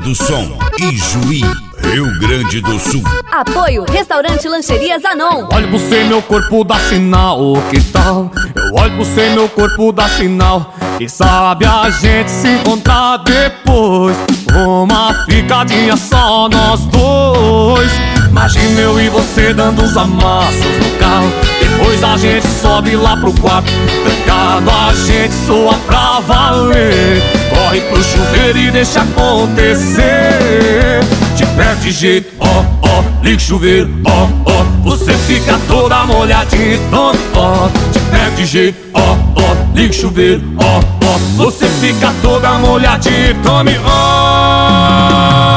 do Som, Ijuí, Rio Grande do Sul. Apoio Restaurante Lancheria Zanon. Olho pro você, meu corpo dá sinal, que tal? Eu olho pro você, meu corpo dá sinal. Quem sabe a gente se encontrar depois, uma ficadinha só nós dois. Imagina eu e você dando os amassos no carro, depois a gente sobe lá pro quarto, trancado a gente soa pra valer. Corre pro chuveiro e deixa acontecer. Te pego de jeito, ó, ó, liga o chuveiro, ó, ó. Você fica toda molhadinha, tome, ó. Te pego de jeito, ó, ó, liga o chuveiro, ó, ó. Você fica toda molhadinha, tome, ó.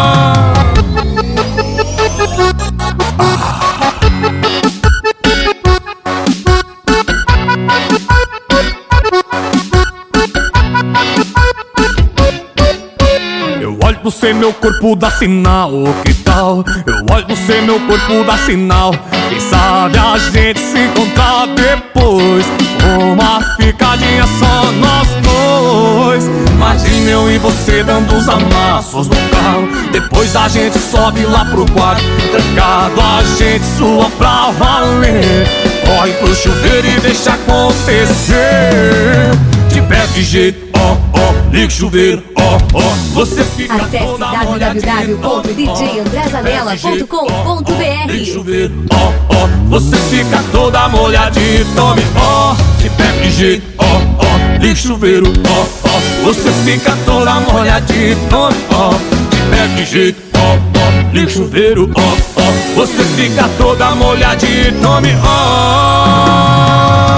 Eu olho pro você, meu corpo dá sinal, que tal? Eu olho pro você, meu corpo dá sinal. Quem sabe a gente se encontrar depois, uma ficadinha só nós dois. Imagina eu e você dando os amassos no carro, depois a gente sobe lá pro quarto, trancado a gente sua pra valer. Corre pro chuveiro e deixa acontecer. Te pego de jeito, ó, ó, liga o chuveiro, ó, ó. Você fica Acesse www.djandrezanella.com.br. liga o chuveiro, ó, ó. Você fica toda molhadinha, tome, ó. Te pego de jeito, ó, ó, liga o chuveiro, ó, ó. Você fica toda molhadinha, tome, ó. Te pego de jeito, ó, ó, liga o chuveiro, ó, ó. Você fica toda molhadinha, tome, ó.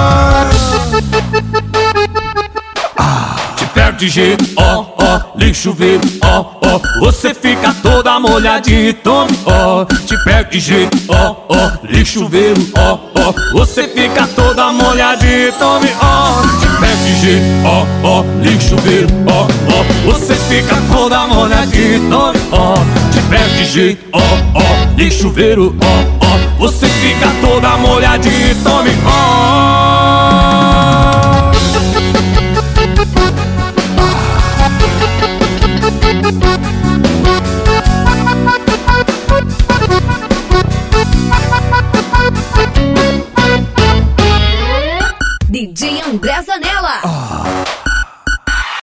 De jeito, ó, ó, liga o chuveiro, ó, ó. Você fica toda molhadinha, tome, ó. Te pego de jeito, ó, ó, liga o chuveiro, ó, ó. Você fica toda molhadinha, tome, ó. Te pego de jeito, ó, ó, liga o chuveiro, ó, ó. Você fica toda molhadinha, tome, ó. Te pego de jeito, ó, ó, liga o chuveiro, ó, ó. Você fica toda molhadinha, tome, ó.